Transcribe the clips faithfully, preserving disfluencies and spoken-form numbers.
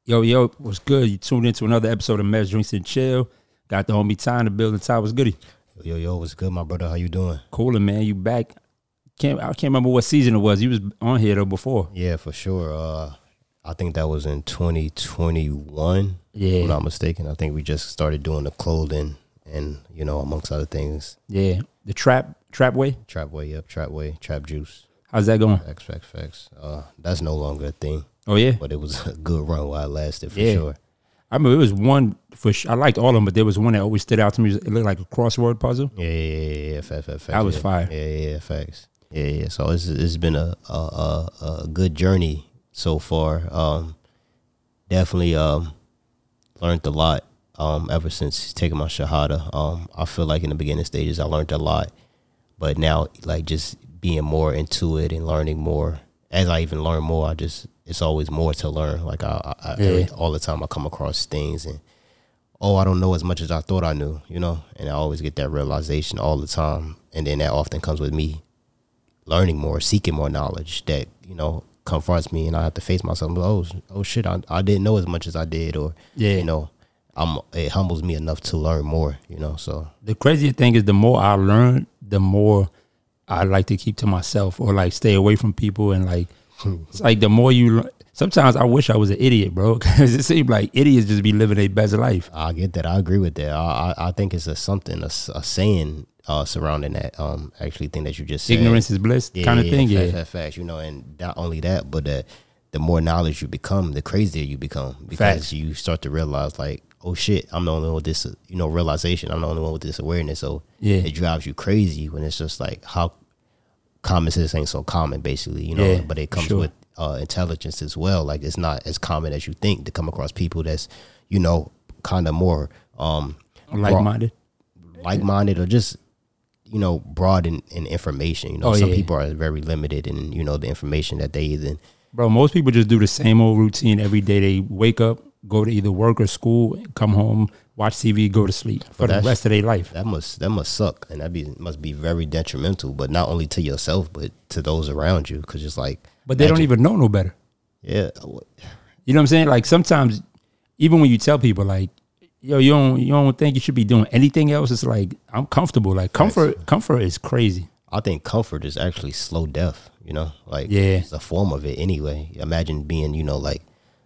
Yo, yo, what's good? You tuned into another episode of Mess Drinks and Chill. Got the homie Ty in the building. Ty, what's goody? Yo, yo, what's good, my brother? How you doing? Coolin', man. You back? Can't I can't remember what season it was. You was on here though before. Yeah, for sure. Uh, I think that was in twenty twenty-one. Yeah, if I'm not mistaken. I think we just started doing the clothing and you know amongst other things. Yeah, the trap trap way. Trap way, yep. Trap way, trap juice. How's that going? X, X, X. Uh, that's no longer a thing. Oh yeah, but it was a good run while it lasted for yeah. sure. I remember it was one for sure. I liked all of them, but there was one that always stood out to me. It looked like a crossword puzzle. Yeah, yeah, yeah, yeah. Facts, facts, that was yeah. fire. Yeah, yeah, yeah, facts. Yeah, yeah. So it's it's been a a, a, a good journey so far. Um, definitely um, learned a lot. Um, ever since taking my shahada. Um, I feel like in the beginning stages I learned a lot, but now like just being more into it and learning more. As I even learn more, I just it's always more to learn. Like I, I yeah. every, all the time I come across things and oh, I don't know as much as I thought I knew, you know. And I always get that realization all the time, and then that often comes with me learning more, seeking more knowledge that you know confronts me, and I have to face myself. Oh, oh shit, I, I didn't know as much as I did, or yeah, you know, I'm it humbles me enough to learn more, you know. So the craziest thing is the more I learn, the more I like to keep to myself or like stay away from people. And like, it's like the more you, sometimes I wish I was an idiot, bro. Cause it seems like idiots just be living their best life. I get that. I agree with that. I I, I think it's a something, a, a saying uh, surrounding that um actually thing that you just said. Ignorance is bliss yeah, kind of yeah, thing. Facts, yeah. facts, facts, you know, and not only that, but that the more knowledge you become, the crazier you become because Facts. you start to realize like, oh shit, I'm the only one with this, you know, realization. I'm the only one with this awareness. So yeah, it drives you crazy when it's just like how common sense ain't so common, basically, you know. Yeah, but it comes sure. with uh, intelligence as well. Like it's not as common as you think to come across people that's, you know, kind of more um, like-minded, broad, like-minded, or just you know broad in, in information. You know, oh, some yeah. people are very limited in you know the information that they either. Bro, most people just do the same old routine every day. They wake up, go to either work or school, come home, watch T V, go to sleep for the rest of their life. That must that must suck, and that be must be very detrimental. But not only to yourself, but to those around you, because it's like. But they don't even know no better. Yeah, you know what I'm saying? Like sometimes, even when you tell people like, "Yo, you don't you don't think you should be doing anything else," it's like I'm comfortable. Like comfort, nice. Comfort is crazy. I think comfort is actually slow death. You know, like yeah, it's a form of it anyway. Imagine being, you know, like.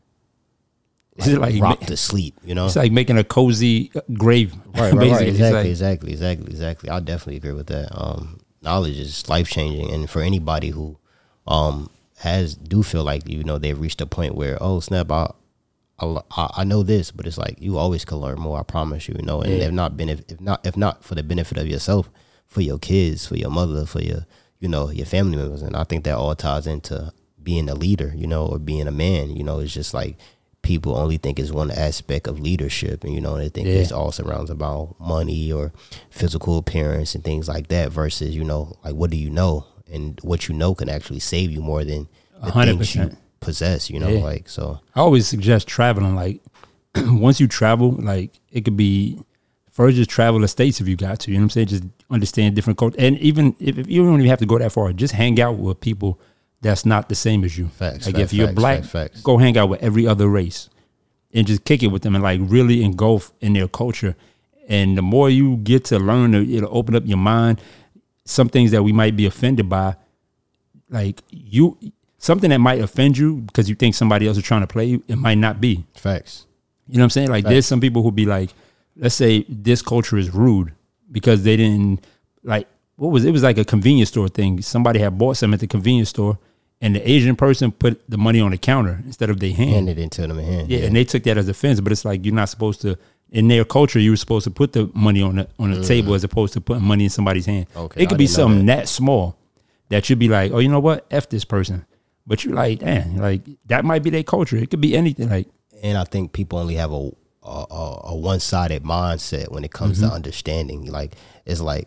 Like, is it like rock to sleep, you know? It's like making a cozy grave. Right, right, right. Exactly, like, exactly, exactly, exactly. I definitely agree with that. Um, knowledge is life changing, and for anybody who um has do feel like you know they've reached a point where oh snap, I I, I know this, but it's like you always can learn more. I promise you, you know. And yeah. if not been if not if not for the benefit of yourself, for your kids, for your mother, for your you know your family members, and I think that all ties into being a leader, you know, or being a man. You know, it's just like. People only think it's one aspect of leadership, and you know they think yeah. it's all surrounds about money or physical appearance and things like that. Versus, you know, like what do you know, and what you know can actually save you more than the one hundred percent. Things you possess. You know, yeah. like so. I always suggest traveling. Like once you travel, like it could be first just travel the states if you got to. You know what I'm saying? Just understand different cultures, and even if, if you don't even have to go that far, just hang out with people. That's not the same as you. Facts, like facts, if you're facts, black, facts, facts. Go hang out with every other race and just kick it with them and like really engulf in their culture. And the more you get to learn, it'll open up your mind. Some things that we might be offended by, like you, something that might offend you because you think somebody else is trying to play you, it might not be. Facts. You know what I'm saying? Like Facts. There's some people who be like, let's say this culture is rude because they didn't like, what was it? It was like a convenience store thing. Somebody had bought something at the convenience store. And the Asian person put the money on the counter instead of their hand. Handed it to them in hand. Yeah, yeah, and they took that as offense. But it's like you're not supposed to. In their culture, you were supposed to put the money on the on the mm. table as opposed to putting money in somebody's hand. Okay, it could I be something that. that small that you'd be like, oh, you know what? F this person. But you're like, damn, like that might be their culture. It could be anything. Like, and I think people only have a a, a one sided mindset when it comes mm-hmm. to understanding. Like, it's like,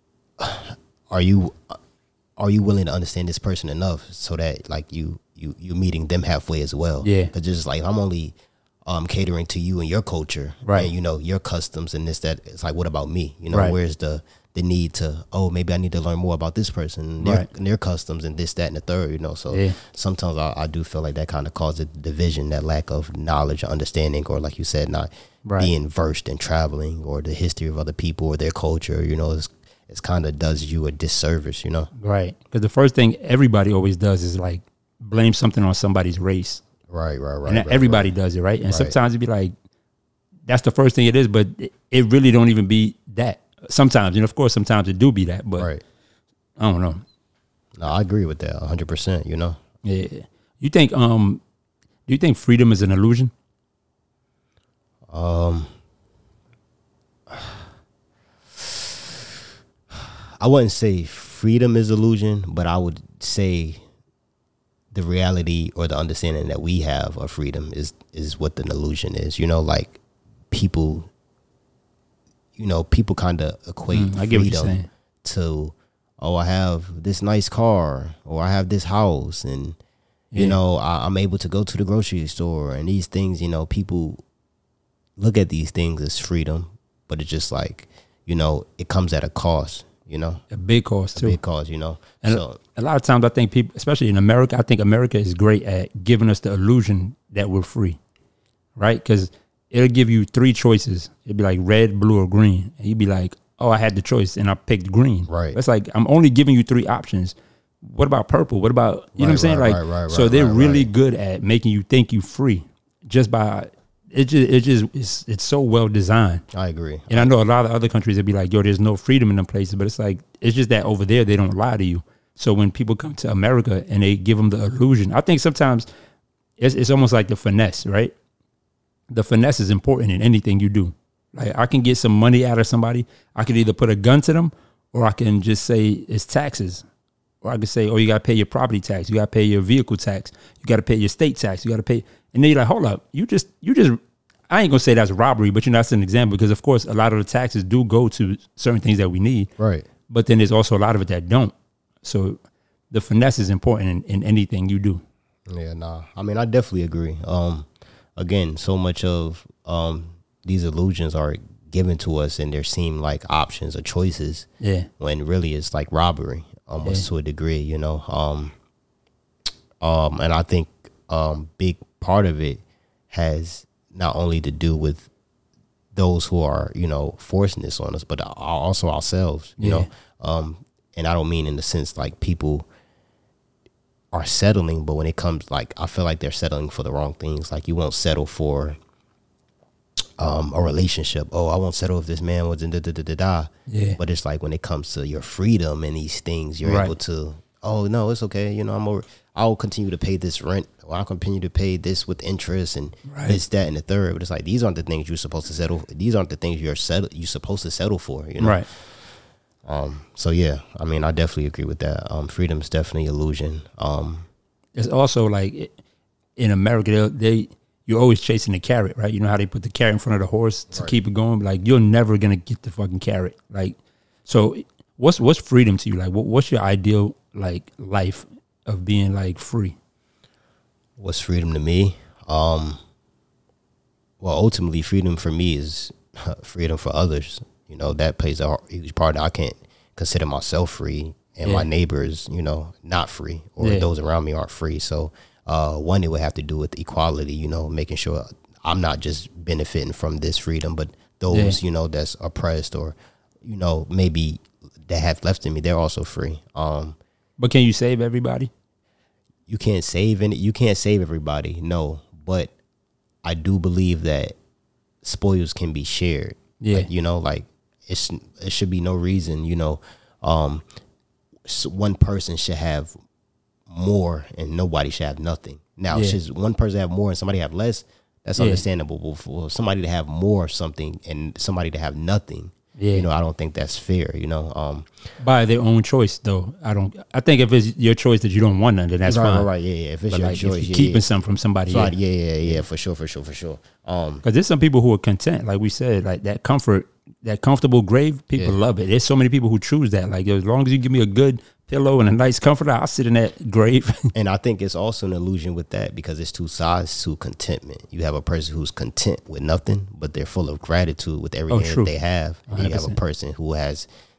are you? Are you willing to understand this person enough so that like you you you meeting them halfway as well? Yeah, because just like I'm only um catering to you and your culture, right? And you know your customs and this that. It's like, what about me? You know, right. where's the the need to, oh, maybe I need to learn more about this person, their, Right. and their customs and this, that, and the third, you know. So Yeah. sometimes I, I do feel like that kind of causes division, that lack of knowledge or understanding, or like you said, not Right. being versed in traveling or the history of other people or their culture, you know. It's, it's kind of does you a disservice, you know. Right. Because the first thing everybody always does is like blame something on somebody's race. Right, right, right. And right, everybody right. does it, right? And Right. sometimes it'd be like, that's the first thing it is, but it, it really don't even be that. Sometimes, and of course, sometimes it do be that, but Right. I don't know. No, I agree with that one hundred percent, you know. Yeah. You think, um, do you think freedom is an illusion? Um, I wouldn't say freedom is illusion, but I would say the reality or the understanding that we have of freedom is is what the illusion is. You know, like people, you know, people kind of equate Mm, I get what you're freedom saying. to, oh, I have this nice car or I have this house, and you Yeah. know, I, I'm able to go to the grocery store, and these things, you know, people look at these things as freedom, but it's just like, you know, it comes at a cost, you know, A big cost too. big cost, you know. And So a lot of times I think people, especially in America, I think America is great at giving us the illusion that we're free, right? Because it'll give you three choices. It'd be like red, blue, or green. And you'd be like, oh, I had the choice and I picked green. Right. That's like, I'm only giving you three options. What about purple? What about, you know what I'm Right, saying? right, Like, right, right, so right, they're right, really right. good at making you think you free just by, it just, it just, it's, it's so well designed. I agree. And I know a lot of other countries that be like, yo, there's no freedom in them places, but it's like, it's just that over there, they don't lie to you. So when people come to America and they give them the illusion, I think sometimes it's, it's almost like the finesse, right? The finesse is important in anything you do. Like I can get some money out of somebody. I could either put a gun to them or I can just say it's taxes. Or I could say, oh, you got to pay your property tax. You got to pay your vehicle tax. You got to pay your state tax. You got to pay. And then you're like, hold up. You just, you just, I ain't going to say that's robbery, but you know, that's an example because, of course, a lot of the taxes do go to certain things that we need. Right. But then there's also a lot of it that don't. So the finesse is important in, in anything you do. Yeah, nah. I mean, I definitely agree. Um, again, so much of um these illusions are given to us, and they seem like options or choices. Yeah. When really it's like robbery, almost Yeah. to a degree, you know. Um, um, and I think um, big part of it has not only to do with those who are, you know, forcing this on us, but also ourselves, you Yeah. know. Um, and I don't mean in the sense like people are settling, but when it comes, like, I feel like they're settling for the wrong things. Like, you won't settle for um, a relationship. Oh, I won't settle if this man was in da da da da da. Yeah. But it's like when it comes to your freedom and these things, you're Right. able to, oh, no, it's okay. You know, I'm over, I'll continue to pay this rent, or I'll continue to pay this with interest and Right. this, that, and the third. But it's like, these aren't the things you're supposed to settle. These aren't the things you're settle, you're supposed to settle for, you know? Right. Um, so yeah, I mean, I definitely agree with that. Um, freedom is definitely illusion. Um, It's also like it- in America, they, they you're always chasing the carrot, right? You know how they put the carrot in front of the horse to Right. keep it going. Like you're never gonna get the fucking carrot. Like, so what's what's freedom to you? Like, what, what's your ideal like life of being like free? what's freedom to me? Um, well, ultimately, freedom for me is freedom for others. You know, that plays a huge part. I can't consider myself free, and Yeah. my neighbors, you know, not free, or Yeah. those around me aren't free. So, uh, one, it would have to do with equality. You know, making sure I'm not just benefiting from this freedom, but those, Yeah. you know, that's oppressed, or, you know, maybe that have left in me, they're also free. Um, But can you save everybody? you can't save any, you can't save everybody, no, but I do believe that spoils can be shared. Yeah. Like, you know, like it's it should be no reason, you know, um s- one person should have more and nobody should have nothing. Now, Yeah. should one person have more and somebody have less, that's Yeah. understandable. But for somebody to have more of something and somebody to have nothing, Yeah. you know, I don't think that's fair, you know. Um By their own choice, though. I don't. I think if it's your choice that you don't want none, then that's right, fine. right, right, yeah, yeah. If it's But your like choice, if you're yeah, keeping yeah. something from somebody, Right, yeah. yeah, yeah, yeah, for sure, for sure, for sure. Um, Because there's some people who are content, like we said, like that comfort, that comfortable grave. People Yeah. love it. There's so many people who choose that. Like as long as you give me a good pillow and a nice comforter, I'll sit in that grave. and I think it's also an illusion with that because it's two sides to contentment. You have a person who's content with nothing, but they're full of gratitude with everything Oh, true. that they have. And you have a one hundred percent. person who has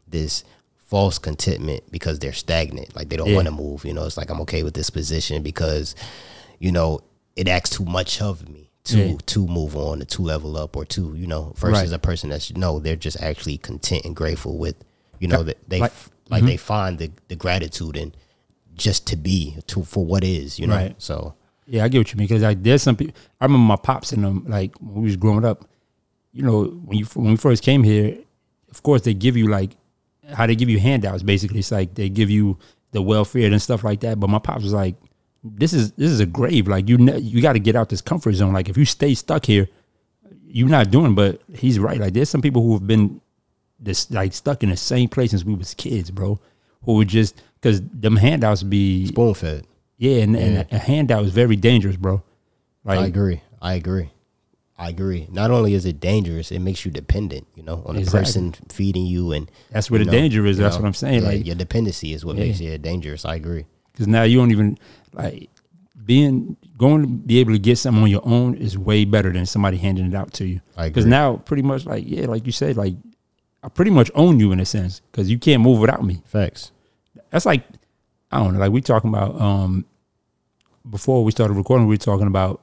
this false contentment because they're stagnant. Like they don't Yeah. want to move. You know, it's like I'm okay with this position because, you know, it asks too much of me to Yeah. to move on, or to level up, or to, you know, versus Right. a person that's, no, they're just actually content and grateful with, you know, that they Like- like, mhm. they find the, the gratitude in just to be to for what is, you know. Right. So Yeah, I get what you mean because like there's some people. I remember my pops and them like when we was growing up. You know, when you when we first came here, of course they give you like how they give you handouts. Basically, it's like they give you the welfare and stuff like that. But my pops was like, "This is this is a grave. Like you ne- you got to get out this comfort zone. Like if you stay stuck here, you're not doing." But he's right. Like there's some people who have been this like stuck in the same place since we was kids, bro. Who would just because them handouts be spoon fed. yeah, and, Yeah. and a handout is very dangerous, bro. Like I agree. I agree. I agree. Not only is it dangerous, it makes you dependent, you know, on the Exactly. person feeding you, and that's where you the know, danger is. you That's know, what I'm saying. yeah, Like your dependency is what Yeah. makes it dangerous. I agree. because now you don't even like being going to be able to get something on your own is way better than somebody handing it out to you. I Because agree. now pretty much like yeah, like you said, like I pretty much own you in a sense because you can't move without me. Facts. That's like I don't know. Like we talking about um before we started recording, we were talking about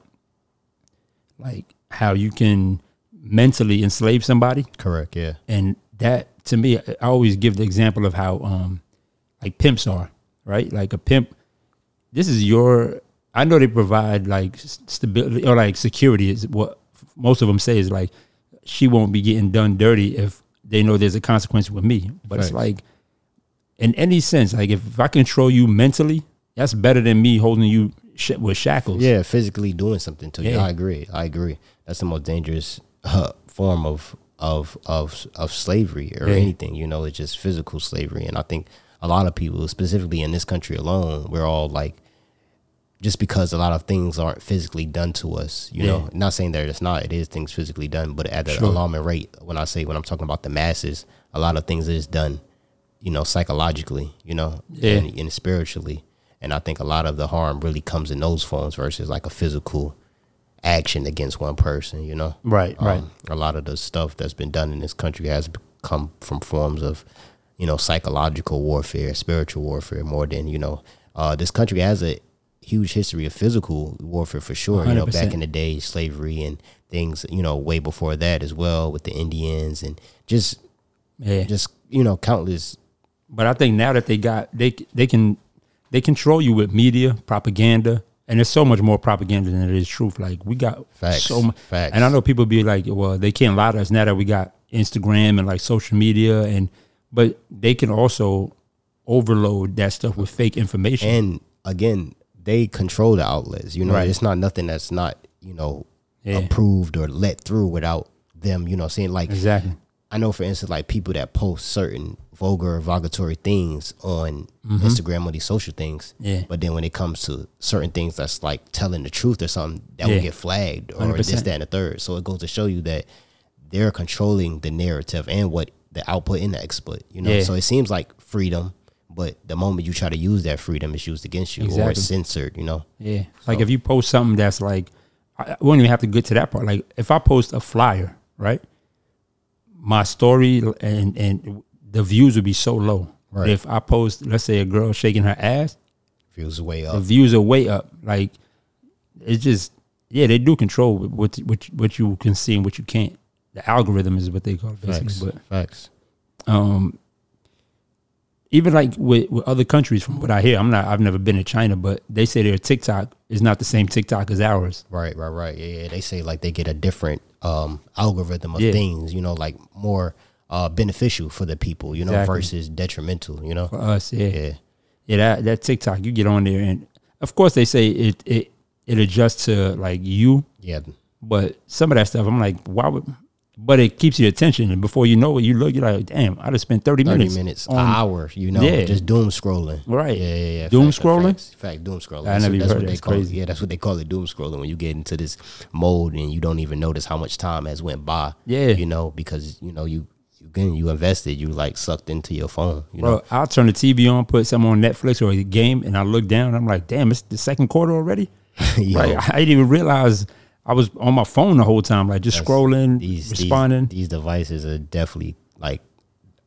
like how you can mentally enslave somebody. Correct. Yeah. And that to me, I always give the example of how um like pimps are, right? Like a pimp, this is your I know they provide like stability or like security is what most of them say is like she won't be getting done dirty if they know there's a consequence with me. But Facts. it's like in any sense, like if, if I control you mentally, that's better than me holding you sh- with shackles. Yeah, physically doing something to you. Yeah. I agree. I agree. That's the most dangerous uh, form of of of of slavery or Yeah. anything. You know, it's just physical slavery. And I think a lot of people, specifically in this country alone, we're all like, just because a lot of things aren't physically done to us, you Yeah. know, not saying that it's not, it is things physically done, but at an Sure. alarming rate. When I say, when I'm talking about the masses, a lot of things is done, you know, psychologically, you know, Yeah. and, and spiritually. And I think a lot of the harm really comes in those forms versus like a physical action against one person, you know? Right, right. Um, a lot of the stuff that's been done in this country has come from forms of, you know, psychological warfare, spiritual warfare, more than, you know, uh, this country has a huge history of physical warfare for sure. You know, one hundred percent. back in the day, slavery and things, you know, way before that as well with the Indians and just, Yeah. just, you know, countless. But I think now that they got they they can they control you with media, propaganda, and there's so much more propaganda than it is truth. Like we got Facts, so much, facts. and I know people be like, well, they can't lie to us now that we got Instagram and like social media, and but they can also overload that stuff with fake information. And again, they control the outlets. You know, Right. it's not nothing that's not, you know, Yeah. approved or let through without them, you know, saying like, Exactly. I know, for instance, like people that post certain vulgar, vulgatory things on Mm-hmm. Instagram or these social things. Yeah. But then when it comes to certain things that's like telling the truth or something, that Yeah. will get flagged or one hundred this, percent. that, and the third. So it goes to show you that they're controlling the narrative and what the output in the exploit, you know? Yeah. So it seems like freedom, but the moment you try to use that freedom, it's used against you or Exactly. it's censored, you know? Yeah. Like if you post something that's like, I I wouldn't even have to get to that part. Like if I post a flyer, right? My story and, and the views would be so low. Right. If I post, let's say a girl shaking her ass, Feels way the up. views are way up. Like it's just, yeah, they do control what what what you can see and what you can't. The algorithm is what they call it, basically. Facts. But Facts. um, even like with, with other countries, from what I hear, I'm not, I've never been to China, but they say their TikTok is not the same TikTok as ours. Right, right, right. Yeah, yeah. They say like they get a different um, algorithm of Yeah. things, you know, like more uh, beneficial for the people, you know, Exactly. versus detrimental, you know. For us, yeah. Yeah, Yeah, that, that TikTok, you get on there, and of course they say it it it adjusts to like you, yeah, but some of that stuff, I'm like, why would? But it keeps your attention, and before you know it, you look, you're like, damn, I just spent thirty, thirty minutes, minutes, on, an hour, you know, Yeah. just doom scrolling. Right. Yeah, yeah, yeah. Doom Fact, scrolling? Facts, fact, doom scrolling. I That's, never what, even that's heard what that. they It's call crazy. it. Yeah, that's what they call it, doom scrolling. When you get into this mode and you don't even notice how much time has went by. Yeah. you know, because you know you you again you invested, you like sucked into your phone. You know, Bro, I'll turn the T V on, put something on Netflix or a game, and I look down, and I'm like, damn, it's the second quarter already. Yo, Like, I didn't even realize I was on my phone the whole time, like just That's- scrolling, these responding. These, these devices are definitely like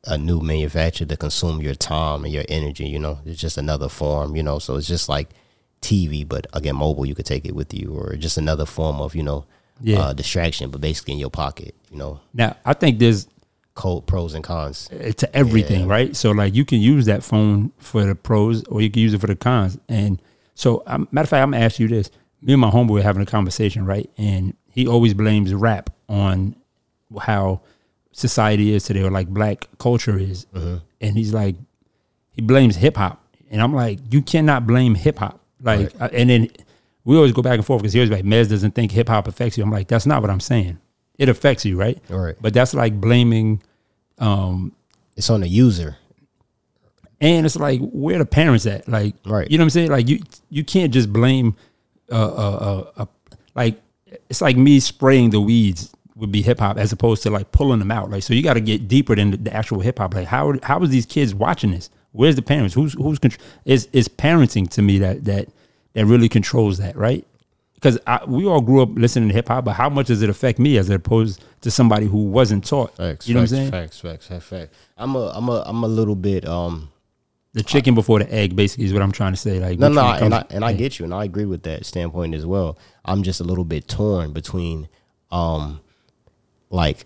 a new manufacturer to consume your time and your energy. You know, it's just another form. You know, so it's just like T V, but again, mobile. You could take it with you, or just another form of you know, Yeah. uh, distraction, but basically in your pocket. You know, Now, I think there's cold pros and cons. uh, to everything, Yeah. right? So like you can use that phone for the pros or you can use it for the cons. And so, um, matter of fact, I'm gonna ask you this. Me and my homeboy were having a conversation, right? And he always blames rap on how society is today or like black culture is. Mm-hmm. And he's like, he blames hip hop. And I'm like, you cannot blame hip hop. Like, Right. I, and then we always go back and forth because he always like, Mez doesn't think hip hop affects you. I'm like, that's not what I'm saying. It affects you, right? Right. But that's like blaming, um, It's on the user. and it's like, where the parents at? Like, Right. you know what I'm saying? Like, you you can't just blame, uh, uh, uh, uh like, it's like me spraying the weeds would be hip hop as opposed to like pulling them out. Like, so you got to get deeper than the, the actual hip hop. Like, how how is these kids watching this? Where's the parents? Who's who's contr- is is parenting to me that that that really controls that, right? Because we all grew up listening to hip hop, but how much does it affect me as opposed to somebody who wasn't taught? Facts, you know facts, what I'm saying? Facts, facts, facts, facts. I'm a, I'm a, I'm a little bit. Um, The chicken before the egg, basically, is what I'm trying to say. Like, no, which no, one and comes- I and I yeah. get you, and I agree with that standpoint as well. I'm just a little bit torn between, um, like,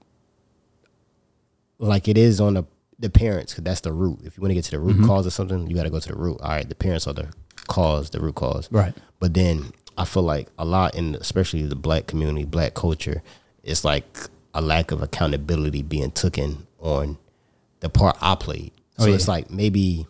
like it is on the the parents, because that's the root. If you want to get to the root Mm-hmm. cause of something, you got to go to the root. All right, the parents are the cause, the root cause, Right. But then I feel like a lot in, especially the black community, black culture, it's like a lack of accountability being taken on the part I played. So Oh, yeah. it's like maybe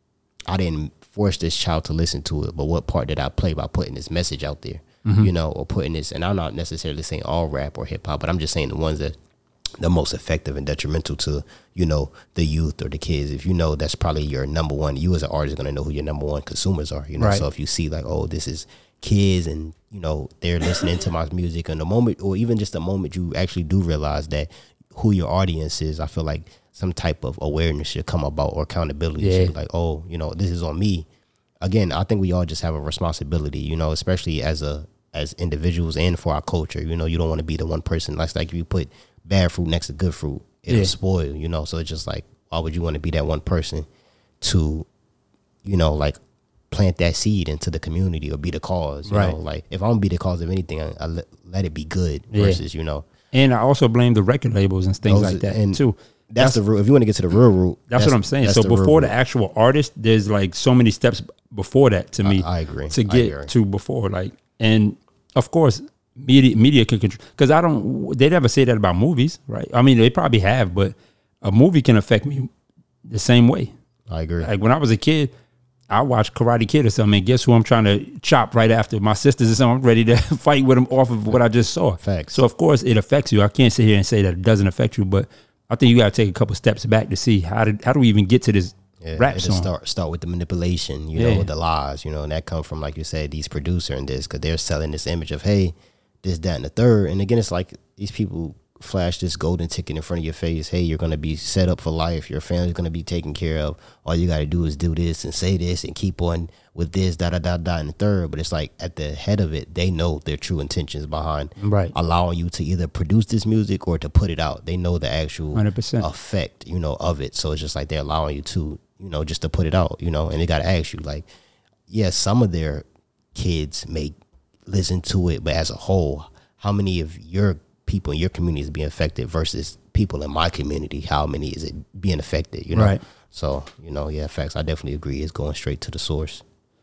I didn't force this child to listen to it, but what part did I play by putting this message out there, Mm-hmm. you know, or putting this, and I'm not necessarily saying all rap or hip hop, but I'm just saying the ones that the most effective and detrimental to, you know, the youth or the kids. If you know that's probably your number one, you as an artist are going to know who your number one consumers are, you know. Right. So if you see like, oh, this is kids and, you know, they're listening to my music, and the moment, or even just the moment you actually do realize that who your audience is, I feel like some type of awareness should come about, or accountability. Yeah. Should be like, oh, you know, this is on me. Again, I think we all just have a responsibility, you know, especially as a as individuals and for our culture. You know, you don't want to be the one person. That's like if you put bad fruit next to good fruit, it'll Yeah. spoil, you know. So it's just like, why would you want to be that one person to, you know, like plant that seed into the community or be the cause, you Right. know? Like if I'm gonna be the cause of anything, I, I let, let it be good Yeah. versus, you know. And I also blame the record labels and things Those like are- that and too. That's, the root. If you want to get to the real root, That's, what I'm saying. that's So the real before the root. actual artist, there's like so many steps before that to me. I agree. To I get agree. to before, like, and of course, media media can control. Because I don't. They never say that about movies, right? I mean, they probably have, but a movie can affect me the same way. I agree. Like when I was a kid, I watched Karate Kid or something. And guess who I'm trying to chop right after? My sisters or something. I'm ready to fight with them off of what I just saw. Facts. So of course it affects you. I can't sit here and say that it doesn't affect you, but I think you got to take a couple steps back to see how did how do we even get to this Yeah, rap it'll song? Start start with the manipulation, you Yeah. know, the lies, you know, and that come from, like you said, these producer and this, because they're selling this image of, hey, this, that, and the third. And again, it's like these people flash this golden ticket in front of your face. Hey, you're going to be set up for life. Your family's going to be taken care of. All you got to do is do this and say this and keep on with this, da, da, da, da, and the third. But it's like at the head of it, they know their true intentions behind Right. allowing you to either produce this music or to put it out. They know the actual one hundred percent. effect, you know, of it. So it's just like they're allowing you to, you know, just to put it out, you know, and they got to ask you, like, yes, some of their kids may listen to it, but as a whole, how many of your people in your community is being affected versus people in my community? How many is it being affected, you know? Right. So, you know, yeah, facts. I definitely agree. It's going straight to the source.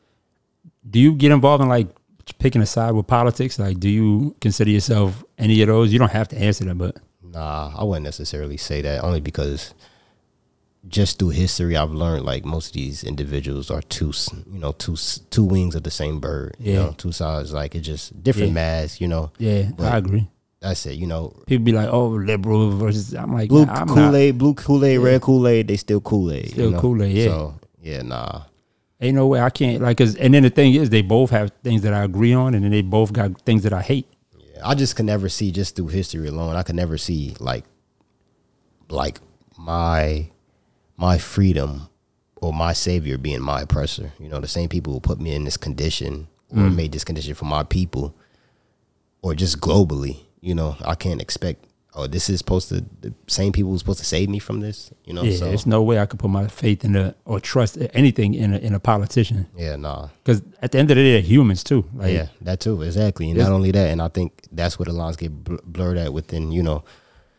Do you get involved in like picking a side with politics? Like, do you consider yourself any of those? You don't have to answer that, but Nah, I wouldn't necessarily say that, only because just through history, I've learned like most of these individuals are two, you know, two two wings of the same bird. You Yeah. know, two sides. Like it's just different Yeah. masks. You know, yeah, But I agree. that's it. You know, People be like, "Oh, liberal versus." I'm like, blue nah, I'm Kool not. Aid, blue Kool Aid, Yeah. red Kool Aid. They still Kool Aid. Still Kool-Aid, yeah. So yeah, nah. Ain't no way I can't like. Cause and then the thing is, they both have things that I agree on, and then they both got things that I hate. Yeah, I just can never see, just through history alone, I can never see like like my my freedom or my savior being my oppressor. You know, the same people who put me in this condition or made this condition for my people, or just globally. You know, I can't expect oh, this is supposed to, the same people who's supposed to save me from this, you know? Yeah, so, there's no way I could put my faith in a or trust anything in a, in a politician. Yeah, nah. Because at the end of the day, they're humans too. Like, yeah, that too, exactly. And not only that, and I think that's where the lines get bl- blurred at within, you know,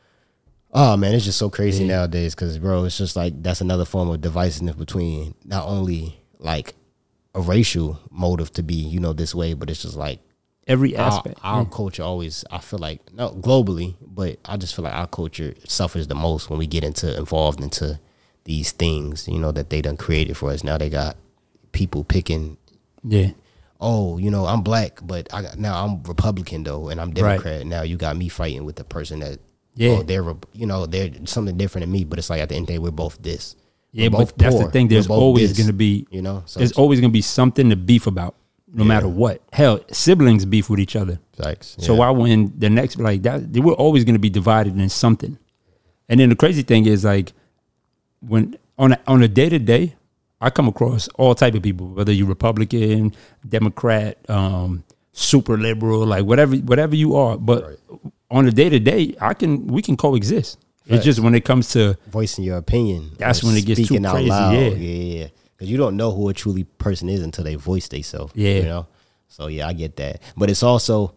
oh man, it's just so crazy yeah. nowadays because, bro, it's just like that's another form of divisiveness between not only like a racial motive to be, you know, this way, but it's just like, every aspect. Our, our yeah. culture always, I feel like, no, globally, but I just feel like our culture suffers the most when we get into involved into these things, you know, that they done created for us. Now they got people picking, yeah. oh, you know, I'm black, but I got, now I'm Republican though, and I'm Democrat. Right. Now you got me fighting with the person that, yeah, oh, they're, you know, they're something different than me, but it's like at the end of the day, we're both this. Yeah, we're but that's poor. The thing. There's always going to be, you know, so there's always going to be something to beef about. No yeah. matter what. Hell, siblings beef with each other. Thanks. So yeah. why when the next, like that, they were always going to be divided in something. And then the crazy thing is like when on a, on a day to day, I come across all type of people, whether you're Republican, Democrat, um, super liberal, like whatever, whatever you are. But right. on a day to day, I can, we can coexist. Right. It's just when it comes to voicing your opinion, that's when it gets too crazy. Loud. Yeah. yeah, yeah. Because you don't know who a truly person is until they voice themselves. Yeah. You know? So, yeah, I get that. But it's also,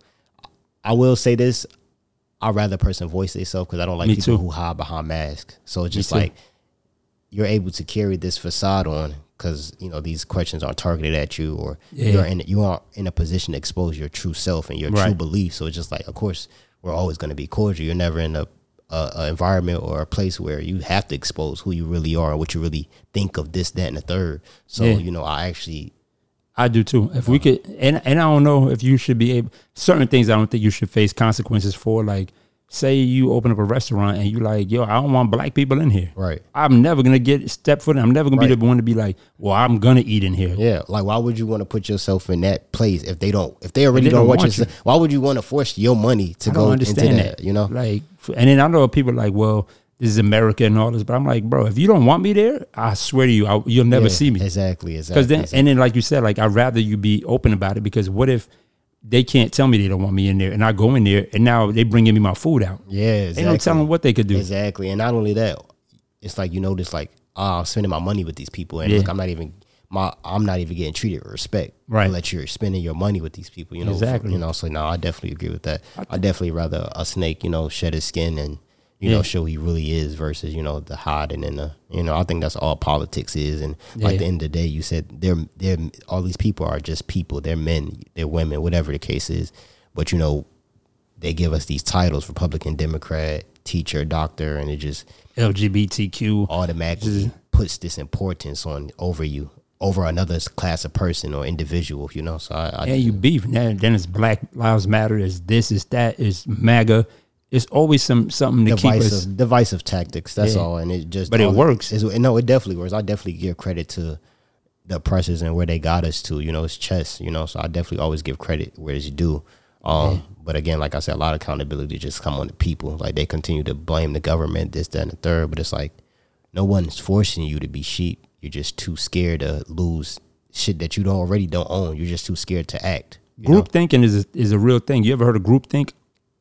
I will say this, I'd rather a person voice themselves because I don't like Me people too. who hide behind masks. So it's just like you're able to carry this facade on because, you know, these questions aren't targeted at you or yeah. you're in, you aren't in a position to expose your true self and your right. true beliefs. So it's just like, of course, we're always going to be cordial. You're never in a Uh, a environment or a place where you have to expose who you really are and what you really think of this, that, and the third. So, yeah. you know, I actually... I do too. If we could... And, and I don't know if you should be able... Certain things I don't think you should face consequences for. Like, say you open up a restaurant and you like, yo, I don't want black people in here. Right. I'm never going to get step foot in. I'm never going right. to be the one to be like, well, I'm going to eat in here. Yeah. Like, why would you want to put yourself in that place if they don't... If they already they don't, don't want, want you... you. Why would you want to force your money to I go into that, that, you know? Like... And then I know people like, well, this is America and all this, but I'm like, bro, if you don't want me there, I swear to you, I, you'll never yeah, see me. Exactly, exactly. Then, exactly. And then, like you said, like I'd rather you be open about it because what if they can't tell me they don't want me in there and I go in there and now they bringing me my food out? Yeah, exactly. They don't tell them what they could do. Exactly. And not only that, it's like you notice like, oh, I'm spending my money with these people and yeah. look, I'm not even my I'm not even getting treated with respect. Right. Unless you're spending your money with these people, you know. Exactly. For, you know, so no, I definitely agree with that. I, I definitely rather a snake, you know, shed his skin and you yeah. know, show he really is versus, you know, the hiding and the, you know, I think that's all politics is. And yeah. like at the end of the day, you said they're, they're, all these people are just people. They're men, they're women, whatever the case is. But, you know, they give us these titles, Republican, Democrat, teacher, doctor, and it just L G B T Q automatically just puts this importance on over you, over another class of person or individual, you know. So I, I yeah, you beef. Then, then it's Black Lives Matter, is this, is that, is MAGA. It's always some something to divisive, keep us divisive tactics. That's yeah. all, and it just but it works. It, no, it definitely works. I definitely give credit to the oppressors and where they got us to. You know, it's chess. You know, so I definitely always give credit where it's due. Um, yeah. But again, like I said, a lot of accountability just come on the people. Like they continue to blame the government, this, that, and the third. But it's like no one's forcing you to be sheep. You're just too scared to lose shit that you don't already don't own. You're just too scared to act. Group know? thinking is a, is a real thing. You ever heard of group think?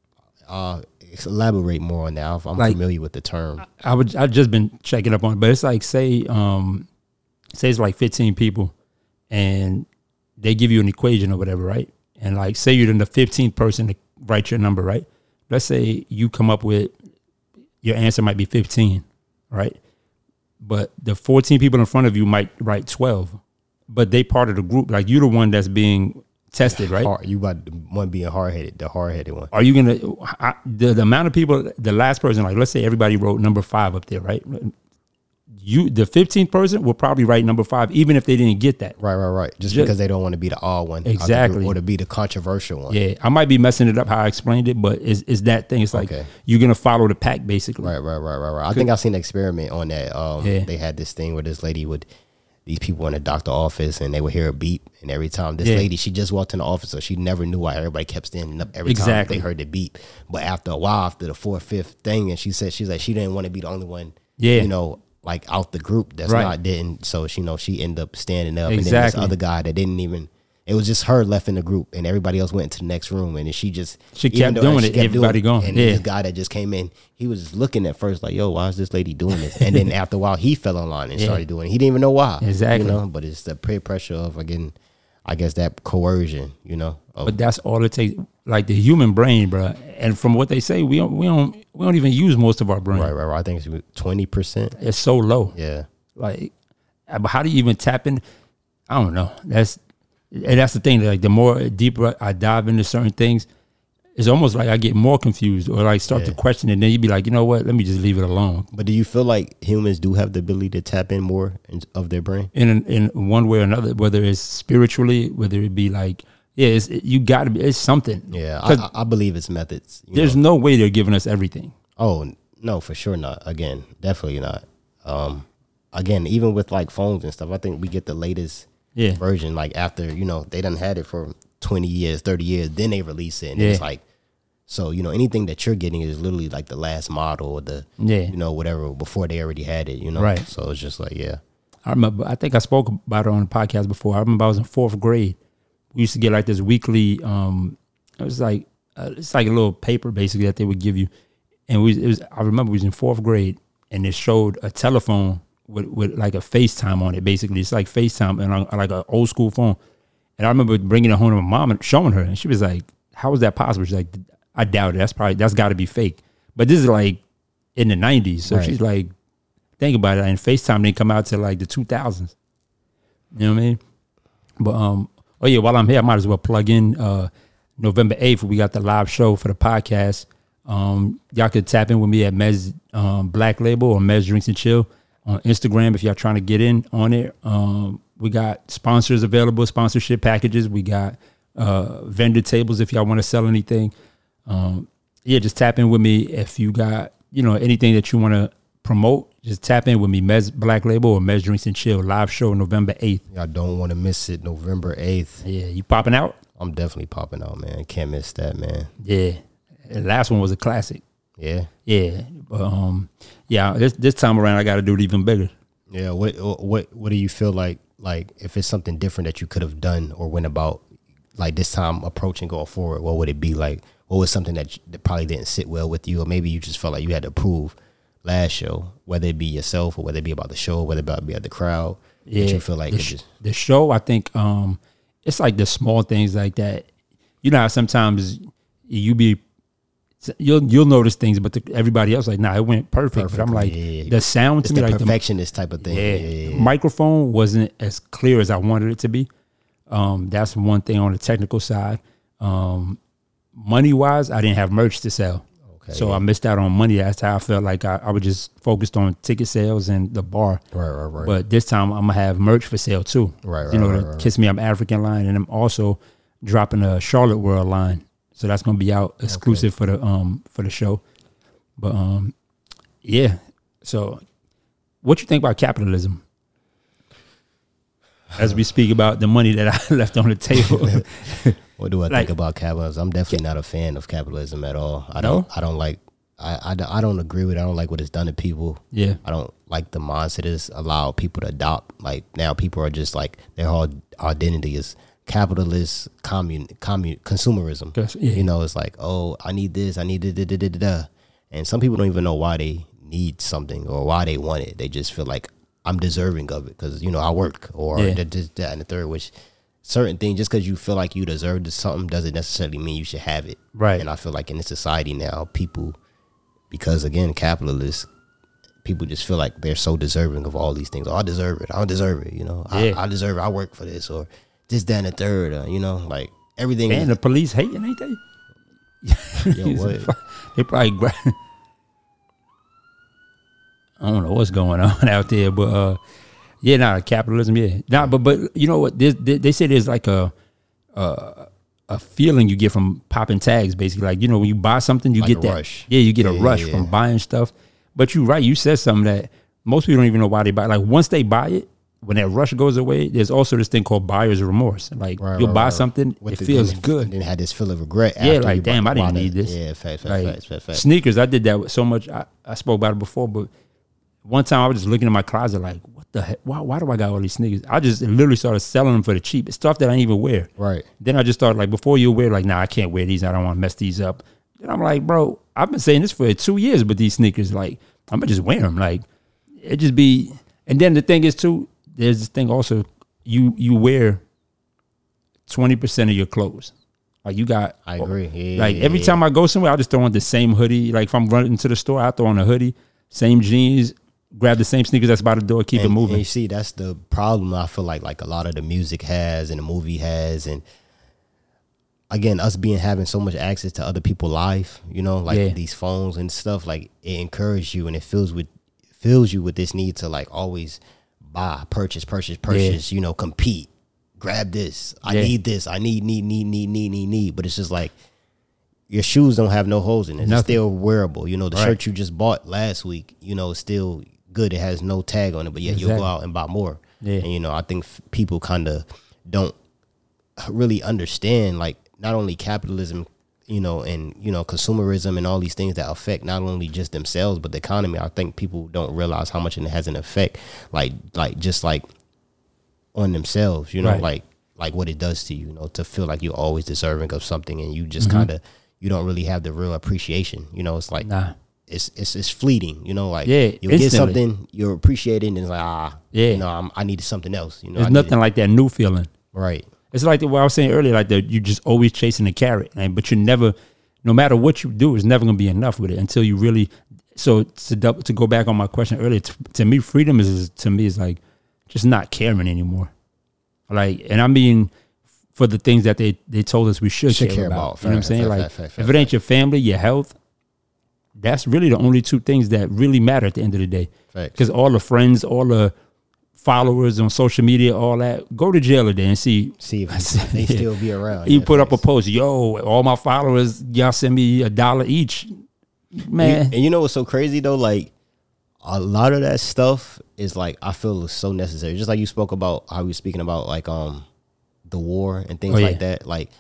Uh, elaborate more on that. I'm like, familiar with the term. I, I would. I've just been checking up on it, but it's like say, um, say it's like fifteen people, and they give you an equation or whatever, right? And like say you're the fifteenth person to write your number, right? Let's say you come up with your answer might be fifteen, right? But the fourteen people in front of you might write twelve, but they part of the group. Like you're the one that's being tested, right? Hard, you about the one being hard headed, the hard headed one. Are you gonna I, the the amount of people? The last person, like let's say everybody wrote number five up there, right? You the fifteenth person will probably write number five, even if they didn't get that. Right, right, right. Just, Just because they don't want to be the odd one, exactly, or to be the controversial one. Yeah, I might be messing it up how I explained it, but it's, it's that thing. It's like okay. you're gonna follow the pack, basically. Right, right, right, right, right. I think I've seen an experiment on that. Um, yeah. They had this thing where this lady would. These people in the doctor office and they would hear a beep, and every time this yeah. lady, she just walked in the office, so she never knew why everybody kept standing up every exactly. time they heard the beep. But after a while, after the fourth, fifth thing, and she said she's like she didn't want to be the only one, yeah, you know, like out the group that's right. not didn't. So she you know she ended up standing up, exactly. and then this other guy that didn't even it was just her left in the group, and everybody else went into the next room, and then she just She kept though- doing she it. kept Everybody doing it. going. And Yeah. this guy that just came in, he was just looking at first like, "Yo, why is this lady doing this?" And then after a while, he fell in line and Yeah. started doing it. He didn't even know why. Exactly. You know, but it's the peer pressure of again, I guess that coercion. You know, of, But that's all it takes. Like the human brain, bro. And from what they say, we don't we don't we don't even use most of our brain. right, right, right. I think it's twenty percent. It's so low. Yeah. Like, but how do you even tap in? I don't know. That's and that's the thing. Like the more deeper I dive into certain things, it's almost like I get more confused or like start Yeah. to question it. And then you'd be like, you know what? Let me just leave it alone. But do you feel like humans do have the ability to tap in more in, of their brain? In in one way or another, whether it's spiritually, whether it be like, yeah, it's, you got to be. It's something. Yeah, 'Cause I, I believe it's methods. you there's know. no way they're giving us everything. Oh no, for sure not. Again, definitely not. Um, again, even with like phones and stuff, I think we get the latest Yeah. version. Like after you know they done had it for twenty years, thirty years, then they release it, and Yeah. it's like, so you know anything that you're getting is literally like the last model or the Yeah. you know whatever before they already had it. You know, Right. So it's just like yeah, I remember. I think I spoke about it on the podcast before. I remember I was in fourth grade. We used to get like this weekly. Um, it was like uh, it's like a little paper basically that they would give you, and we it was. I remember we was in fourth grade, and it showed a telephone with with like a FaceTime on it. Basically, it's like FaceTime and like, like an old school phone. And I remember bringing it home to my mom and showing her, and she was like, "How is that possible?" She's like, "I doubt it. That's probably that's got to be fake." But this is like in the nineties, so Right. she's like, think about it. And FaceTime didn't come out till like the two thousands. You know what I mean? But um, oh yeah, while I'm here, I might as well plug in uh, November eighth. We got the live show for the podcast. Um, y'all could tap in with me at Mez um, Black Label or Mez Drinks and Chill on Instagram if y'all trying to get in on it. Um, we got sponsors available, sponsorship packages. We got uh, vendor tables if y'all want to sell anything. Um, yeah, just tap in with me if you got you know anything that you want to promote. Just tap in with me, Mez Black Label or Mez Drinks and Chill live show November eighth. I don't want to miss it. November eighth. Yeah, you popping out? I'm definitely popping out, man. Can't miss that, man. Yeah, the last one was a classic. Yeah. Yeah, but um, yeah, this this time around I got to do it even bigger. Yeah. What what what do you feel like? Like if it's something different that you could have done or went about, like this time approaching going forward, what would it be like? What was something that, you, that probably didn't sit well with you, or maybe you just felt like you had to prove last show, whether it be yourself or whether it be about the show, whether it be about the crowd? Yeah, that you feel like the, it sh- just the show. I think um, it's like the small things like that. You know how sometimes you be you'll you'll notice things, but the, everybody else like, nah, it went perfect. But I'm like, yeah, yeah. the sound it's to me, the like the perfectionist type of thing. Yeah. Yeah, yeah, yeah. Microphone wasn't as clear as I wanted it to be. Um, that's one thing on the technical side. Um, money wise, I didn't have merch to sell. Okay, So yeah. I missed out on money. That's how I felt like I, I was just focused on ticket sales and the bar. Right, right, right. But this time I'm gonna have merch for sale too. Right, right, You know, right, the right. Kiss Me I'm African line, and I'm also dropping a Charlotte World line. So that's gonna be out exclusive for the um for the show. But um yeah. So what you think about capitalism? As we speak about the money that I left on the table. What do I Like- think about capitalism? I'm definitely not a fan of capitalism at all. I No? don't. I don't like. I, I, don't- I don't agree with it. I don't like what it's done to people. Yeah. I don't like the mindset it's allowed people to adopt. Like now, people are just like their whole identity is capitalist, commun, commun, consumerism. Yes, yeah. You know, it's like, oh, I need this, I need da da da da da da, and some people don't even know why they need something or why they want it. They just feel like I'm deserving of it because you know I work or Yeah. that, that, that and the third. Which certain things, just because you feel like you deserve this something, doesn't necessarily mean you should have it. Right. And I feel like in this society now, people, because again, capitalists, people just feel like they're so deserving of all these things. Oh, I deserve it. I don't deserve it. You know, Yeah. I, I deserve it. I work for this or this, that, and the third. Uh, you know, like everything. And the is, police hating, ain't they? Yo, what? They probably gra- I don't know what's going on out there, but uh, yeah, nah, capitalism, yeah, nah, but but you know what? There's, they, they say there's like a, a a feeling you get from popping tags, basically. Like you know when you buy something, you Like get a that rush. Yeah, you get Yeah, a yeah, rush yeah. from buying stuff. But you're right. You said something that most people don't even know why they buy. Like once they buy it, when that rush goes away, there's also this thing called buyer's remorse. Like Right, you'll right, buy right. something, With it the- feels then- good. Then had this feel of regret. Yeah, after like, you damn, bought- I didn't bought need it. this. Yeah, facts, facts, Like, facts, facts, facts. sneakers, I did that so much. I, I spoke about it before, but one time I was just looking in my closet like, what the heck? Why, why do I got all these sneakers? I just literally started selling them for the cheap. It's stuff that I didn't even wear. Right. Then I just started like, before you wear, like, nah, I can't wear these. I don't want to mess these up. Then I'm like, bro, I've been saying this for two years, but these sneakers, like, I'm going to just wear them. Like, it just be, and then the thing is too, there's this thing also, you you wear twenty percent of your clothes. Like you got, I agree. Yeah, like yeah, every yeah. time I go somewhere, I just throw on the same hoodie. Like if I'm running to the store, I throw on a hoodie, same jeans, grab the same sneakers that's by the door, keep and, it moving. And you see, that's the problem I feel like like a lot of the music has and the movie has, and again, us being having so much access to other people's life, you know, like Yeah. these phones and stuff, like it encourages you and it fills with fills you with this need to like always buy, purchase, purchase, purchase, you know, compete, grab this. I Yeah. need this. I need, need, need, need, need, need, need. But it's just like your shoes don't have no holes in it. It's Nothing. still wearable. You know, the Right. shirt you just bought last week, you know, it's still good. It has no tag on it, but yet you'll Exactly. go out and buy more. Yeah. And, you know, I think f- people kind of don't really understand, like, not only capitalism, you know, and, you know, consumerism and all these things that affect not only just themselves, but the economy. I think people don't realize how much it has an effect, like, like just like on themselves, you know, Right. like, like what it does to you, you know, to feel like you're always deserving of something and you just Mm-hmm. kind of, you don't really have the real appreciation, you know, it's like, Nah. it's, it's, it's fleeting, you know, like Yeah, you'll get instantly. something, you're appreciating and it's like, ah, Yeah. you know, I'm, I needed something else, you know, There's I needed- nothing like that new feeling. right. It's like the, what I was saying earlier, like that you just always chasing the carrot, and but you never, no matter what you do, it's never gonna be enough with it until you really. So to double, to go back on my question earlier, to, to me, freedom is to me is like just not caring anymore. Like, and I mean, for the things that they they told us we should, Should care, care about. about. You know what I'm Fact, saying? fact, Like, fact, fact, if fact, it ain't your family, your health, that's really the only two things that really matter at the end of the day. Facts. Because all the friends, all the followers on social media, all that, go to jail today and see. See if they Yeah. still be around. He Yeah, put up a facts. post, yo, all my followers, y'all send me a dollar each. Man, And, and you know what's so crazy though? Like a lot of that stuff is like I feel is so necessary. Just like you spoke about how we were speaking about like um the war and things Oh, yeah. like that. Like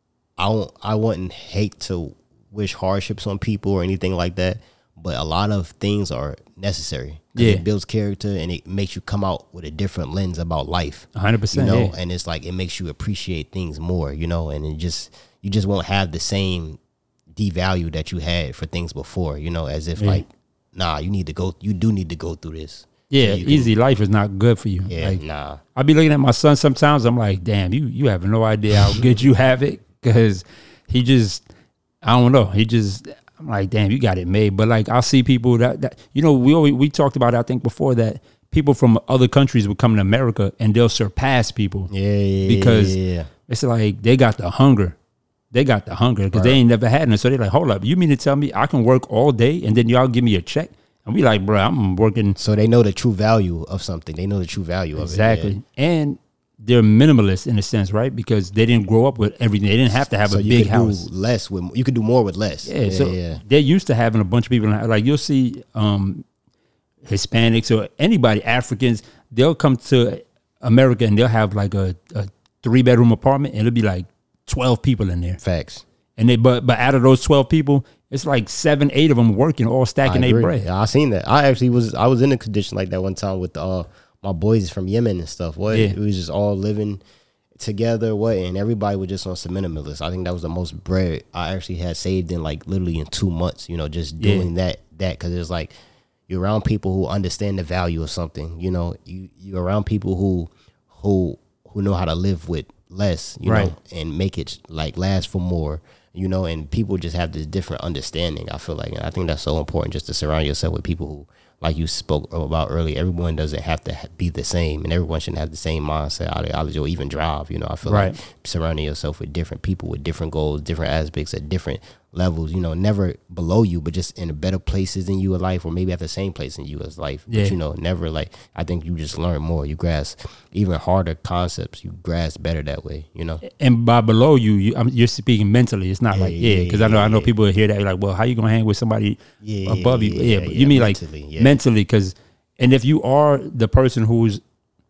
I won't I wouldn't hate to wish hardships on people or anything like that, but a lot of things are necessary. 'Cause Yeah. it builds character and it makes you come out with a different lens about life. one hundred percent. You know, yeah. and it's like it makes you appreciate things more, you know, and it just you just won't have the same devalue that you had for things before, you know, as if Yeah. like, nah, you need to go, you do need to go through this. Yeah, So you can- easy life is not good for you. Yeah, Like, nah, I be looking at my son sometimes. I'm like, damn, you you have no idea how good you have it, because he just, I don't know. He just, I'm like, damn, you got it made. But like, I'll see people that, that you know, we always, we talked about it, I think before, that people from other countries would come to America and they'll surpass people. yeah, yeah, Because yeah, yeah. it's like they got the hunger. They got the hunger because they Right. ain't never had it. So they're like, hold up, you mean to tell me I can work all day and then y'all give me a check? And we like, bro, I'm working. So they know the true value of something. They know the true value of Exactly. it. And they're minimalist in a sense, right? Because they didn't grow up with everything. They didn't have to have So a you big could house. do less with, you could do more with less. Yeah, so yeah. they're used to having a bunch of people. in the- Like you'll see um, Hispanics or anybody, Africans, they'll come to America and they'll have like a, a three bedroom apartment and it'll be like twelve people in there. Facts. And they, but but out of those twelve people, it's like seven, eight of them working, all I stacking their agree. bread. Yeah, I seen that. I actually was I was in a condition like that one time with uh my boys from Yemen and stuff. What Yeah. it was just all living together. What and everybody was just on some minimalist. I think that was the most bread I actually had saved in like literally in two months. You know, just Yeah. doing that that because it's like you're around people who understand the value of something. You know, you you're around people who who who know how to live with less. You Right. know, and make it like last for more. You know, and people just have this different understanding. I feel like, and I think that's so important, just to surround yourself with people who, like you spoke about earlier, everyone doesn't have to ha- be the same, and everyone shouldn't have the same mindset, ideology, or even drive. You know, I feel Right. like surrounding yourself with different people with different goals, different aspects at different levels. You know, never below you, but just in better places in you in life, or maybe at the same place in you as life. Yeah. But you know, never like I think you just learn more. You grasp even harder concepts. You grasp better that way. You know. And by below you, you I'm, you're speaking mentally. It's not Yeah, like yeah, yeah, because I know I know yeah. people hear that like, well, how you gonna hang with somebody Yeah, above you? yeah, Yeah, yeah, but yeah, you mean like mentally, yeah. mentally? Because and if you are the person who's,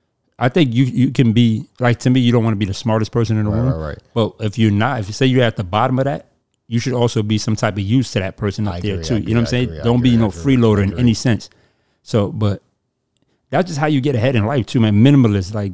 I think you you can be like, to me, you don't want to be the smartest person in the Right, room. right, right. But if you're not, if you say you're at the bottom of that, you should also be some type of use to that person up I there agree, too. I You know what I'm agree, I saying? agree, I Don't be agree, no I agree, freeloader I in agree. any sense. So, but that's just how you get ahead in life too, man. Minimalist, like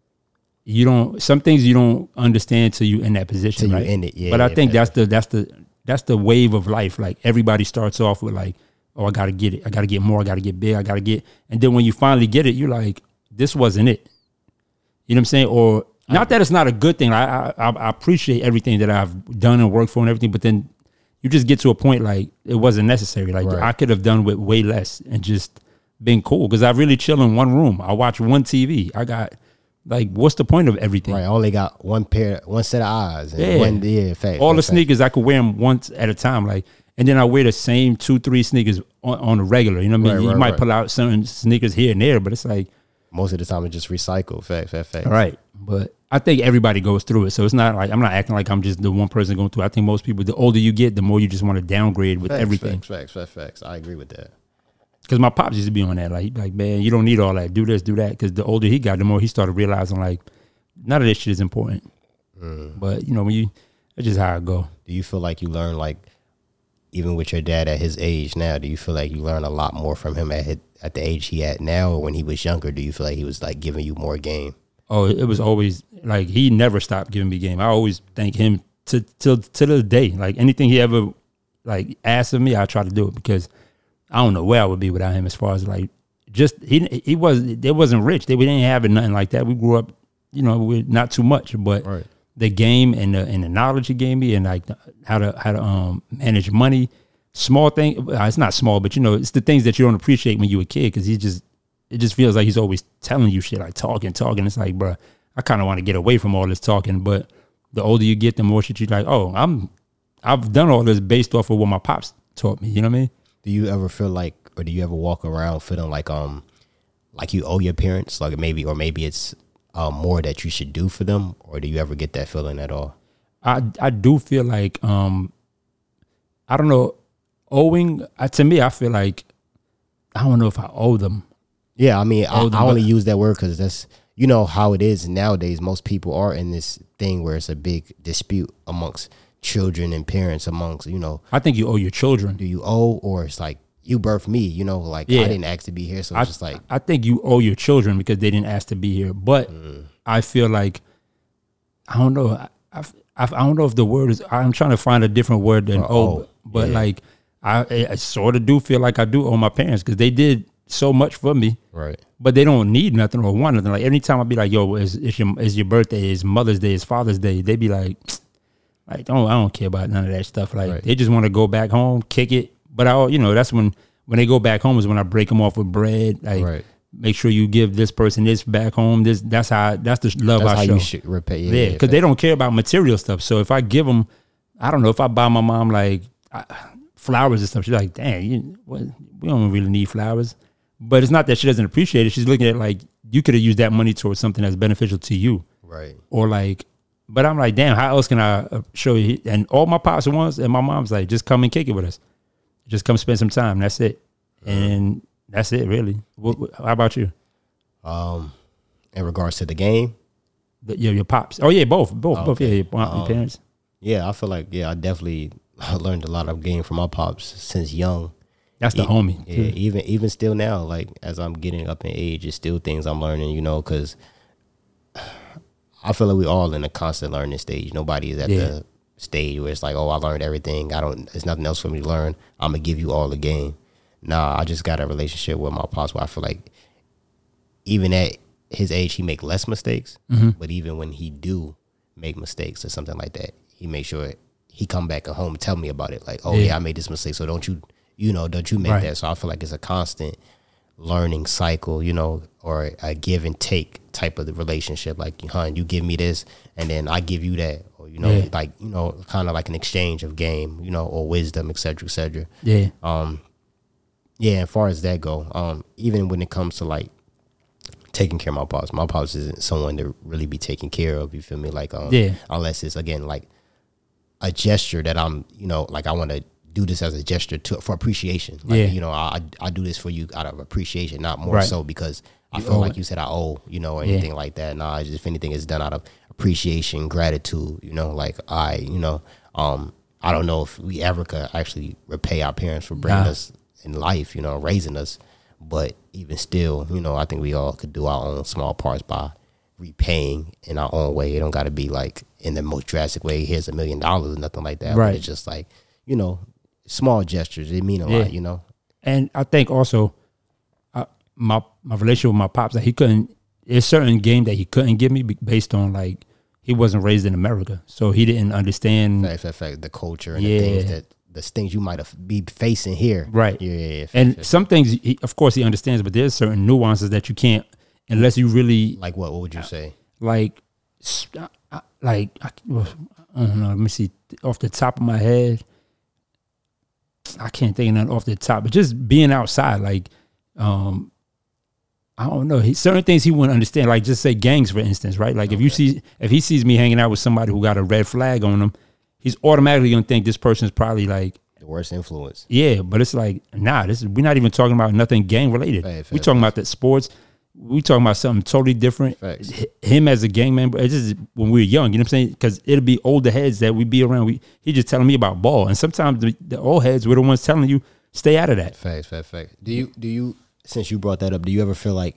you don't some things you don't understand till you in that position, Till right? you in it, yeah. But I yeah, think facts. that's the that's the that's the wave of life. Like everybody starts off with like, oh, I gotta get it, I gotta get more, I gotta get big, I gotta get, and then when you finally get it, you're like, this wasn't it. You know what I'm saying? Or not that it's not a good thing. I I, I appreciate everything that I've done and worked for and everything, but then you just get to a point like it wasn't necessary. Like Right. I could have done with way less and just been cool because I really chill in one room. I watch one T V. I got like, what's the point of everything? Right, I only got one pair, one set of eyes. And Yeah. one, yeah, fact, All fact, the fact. sneakers I could wear them once at a time, like, and then I wear the same two, three sneakers on, on a regular. You know what I mean? Right, you right, might right. pull out certain sneakers here and there, but it's like, Most of the time, it's just recycled. Fact, fact, fact. all right. But I think everybody goes through it, so it's not like I'm not acting like I'm just the one person going through it. I think most people, the older you get, the more you just want to downgrade with Facts, everything. Facts, facts, facts, facts. I agree with that. Because my pops used to be on that, like, he'd be like, man, you don't need all that. Do this, do that. Because the older he got, the more he started realizing, like, none of this shit is important. Mm. But you know, when you, that's just how I go. Do you feel like you learn, like, even with your dad at his age now, do you feel like you learn a lot more from him at his, at the age he at now, or when he was younger? Do you feel like he was like giving you more game? Oh, it was always like he never stopped giving me game. I always thank him to till to this day. Like anything he ever like asked of me, I try to do it because I don't know where I would be without him. As far as like just he he was they wasn't rich. They we didn't have it nothing like that. We grew up, you know, with not too much, but Right. the game and the and the knowledge he gave me and like how to how to um manage money. Small thing, it's not small, but you know, it's the things that you don't appreciate when you were a kid because he just. It just feels like he's always telling you shit, like talking, talking. It's like, bro, I kind of want to get away from all this talking. But the older you get, the more shit you like, oh, I'm, I've done all this based off of what my pops taught me. You know what I mean? Do you ever feel like, or do you ever walk around feeling like, um, like you owe your parents, like maybe, or maybe it's um, more that you should do for them, or do you ever get that feeling at all? I, I do feel like, um, I don't know, owing, uh, to me, I feel like, I don't know if I owe them. Yeah, I mean, I, Owe them, I only but- use that word because that's, you know, how it is nowadays. Most people are in this thing where it's a big dispute amongst children and parents, amongst, you know, I think you owe your children. do you owe, or it's like, you birthed me, you know, like Yeah. I didn't ask to be here. So I, it's just like, I think you owe your children because they didn't ask to be here. But Mm. I feel like, I don't know. I, I, I don't know if the word is, I'm trying to find a different word than For owe. owe, But yeah. like, I, I sort of do feel like I do owe my parents because they did so much for me. right. But they don't need nothing or want nothing. Like anytime I be like, "Yo, it's, it's your it's your birthday, it's Mother's Day, it's Father's Day," they be like, "Like, don't I don't care about none of that stuff." Like Right. they just want to go back home, kick it. But I, you know, that's when when they go back home is when I break them off with bread. Like, Right. make sure you give this person this back home. This that's how that's the love That's I how show. you should repay. Yeah, Yeah, yeah, because they don't care about material stuff. So if I give them, I don't know, if I buy my mom like uh, flowers and stuff, she's like, "Dang, you, what, we don't really need flowers." But it's not that she doesn't appreciate it. She's looking at it like you could have used that money towards something that's beneficial to you, right. or like. But I'm like, damn, how else can I uh, show you? And all my pops wants, and my mom's like, just come and kick it with us, just come spend some time. That's it, and that's it, really. What, what, how about you? Um, in regards to the game, The, your, your pops? Oh yeah, both, both, both. Yeah, your, your Um, parents. yeah, I feel like, yeah, I definitely learned a lot of game from my pops since young. That's the E- homie. Yeah, too. even even still now, like as I'm getting up in age, it's still things I'm learning, you know, because I feel like we all in a constant learning stage. Nobody is at Yeah. the stage where it's like, oh, I learned everything. I don't. There's nothing else for me to learn. I'm gonna give you all the game. Nah, I just got a relationship with my pops where I feel like even at his age, he make less mistakes. Mm-hmm. But even when he do make mistakes or something like that, he make sure he come back at home and tell me about it. Like, oh Yeah. yeah, I made this mistake. So don't you, you know, don't you make Right. that. So I feel like it's a constant learning cycle, you know, or a give and take type of the relationship. Like, hun, you give me this and then I give you that. Or, you know, Yeah. like, you know, kind of like an exchange of game, you know, or wisdom, et cetera, et cetera. Yeah. Um, yeah, as far as that go, um, even when it comes to like taking care of my pops, my pops isn't someone to really be taken care of. You feel me? Like, um, Yeah. unless it's again like a gesture that I'm, you know, like I want to do this as a gesture to for appreciation. Like, Yeah. you know, I I do this for you out of appreciation, not more Right. so because I You feel owe like it. you said I owe, you know, or Yeah. anything like that. Nah, just if anything is done out of appreciation, gratitude, you know, like I, you know, um, I don't know if we ever could actually repay our parents for bringing Nah. us in life, you know, raising us. But even still, you know, I think we all could do our own small parts by repaying in our own way. It don't got to be like in the most drastic way. Here's a million dollars or nothing like that. Right. But it's just like, you know, small gestures. They mean a Yeah. lot, you know. And I think also uh, my my relationship with my pops, that he couldn't. There's certain game that he couldn't give me be- based on like he wasn't raised in America, so he didn't understand. Fact, fact, fact, the culture and Yeah. the things that the things you might have be facing here. Right. Yeah. yeah, yeah fact, And fact. some things, he, of course, he understands, but there's certain nuances that you can't unless you really Like what? What would you say? like, s- I- I- like I, well, I don't know. Let me see off the top of my head. I can't think of nothing off the top, but just being outside, like, um, I don't know. He, certain things he wouldn't understand, like just say gangs, for instance, right? Like if you see, if he sees me hanging out with somebody who got a red flag on them, he's automatically gonna think this person's probably like, The worst influence. yeah. But it's like, nah, this is, we're not even talking about nothing gang related. Fair, fair, We're talking fair. about the sports. We talking about something totally different. Facts. H- Him as a gang member, it's just when we were young, you know what I'm saying? Because it'll be older heads that we be around. We he just telling me about ball, and sometimes the, the old heads were the ones telling you stay out of that. Facts, facts, facts. Do you do you since you brought that up, do you ever feel like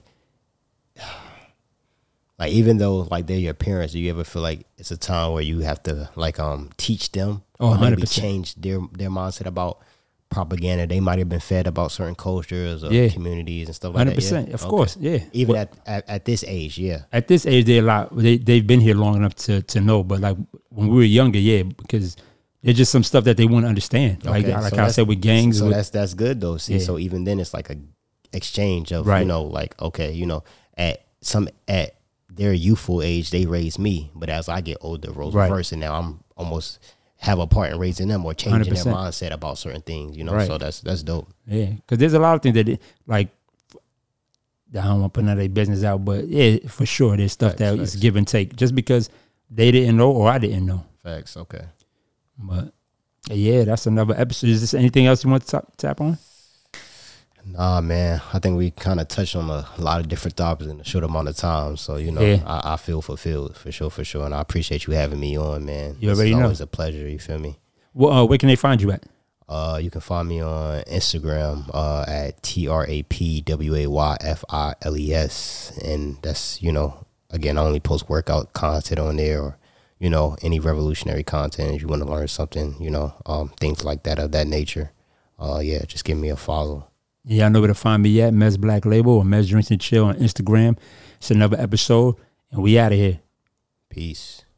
like even though like they're your parents, do you ever feel like it's a time where you have to like um teach them Oh, or one hundred maybe percent. change their their mindset about propaganda they might have been fed about certain cultures or Yeah. communities and stuff like Hundred that? percent, Yeah? of Okay. course, yeah. Even Well, at, at at this age, yeah. at this age, they're a lot. They they've been here long enough to to know. But like when we were younger, yeah, because there's just some stuff that they wouldn't understand. Like Okay, like so I that's- said with gangs, So with, that's that's good though. See, Yeah. so even then it's like a exchange of Right. you know, like okay, you know, at some at their youthful age they raised me, but as I get older, roles Right. reverse, and now I'm almost have a part in raising them or changing one hundred percent. their mindset about certain things. You know, Right. so that's that's dope. yeah, because there's a lot of things that it, like. I don't want to put none of their business out, but yeah, for sure, there's stuff Facts, that facts. is give and take. Just because they didn't know or I didn't know, Facts. Okay. but yeah, that's another episode. Is there anything else you want to tap, tap on? Nah, man. I think we kind of touched on a lot of different topics in a short amount of time. So you know, Yeah. I, I feel fulfilled for sure, for sure, and I appreciate you having me on, man. You This already is know. always a pleasure. You feel me? Well, uh, where can they find you at? Uh, you can find me on Instagram uh, at T R A P W A Y F I L E S. And that's, you know, again, I only post workout content on there or, you know, any revolutionary content. If you want to learn something, you know, um, things like that of that nature. Uh, yeah, just give me a follow. Yeah, I know where to find me at Mez Black Label or Mez Drinks and Chill on Instagram. It's another episode, and we out of here. Peace.